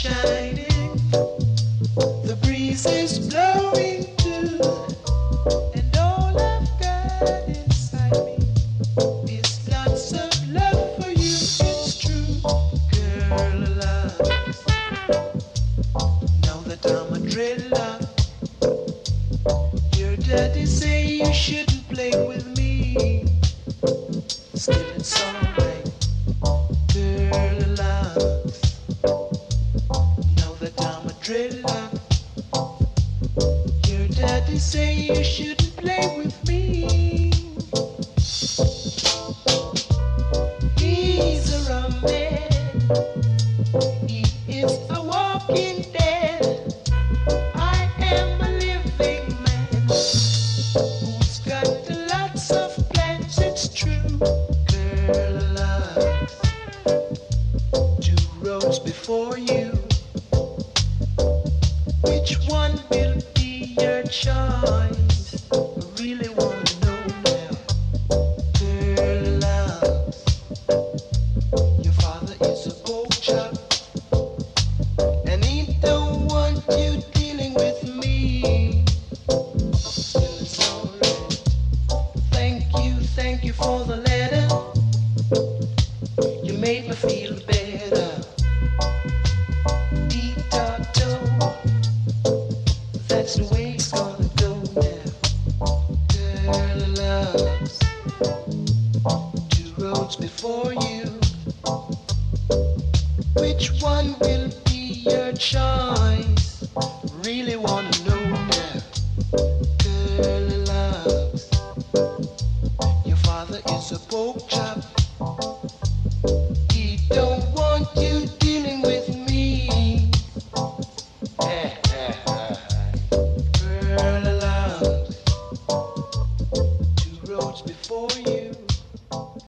shining, the breeze is blowing too, and all I've got inside me is lots of love for you. It's true, girl, love. Now that I'm a dreadlock, your daddy say you shouldn't play with me. Still it's alright, girl, love. Now that I'm a dreadlock, your daddy say you shouldn't play with me. He's a rum man, he is a walking dead. I am a living man who's got lots of plans. It's true, girl, love. Two roads before you. Which one will be your choice? I really wanna know now, girl, love. Your father is a old chap, and he don't want you dealing with me. Still it's alright. Thank you for the letter. You made me feel better. That's the way it's gonna go now. Girl, loves two roads before you. Which one will be your choice?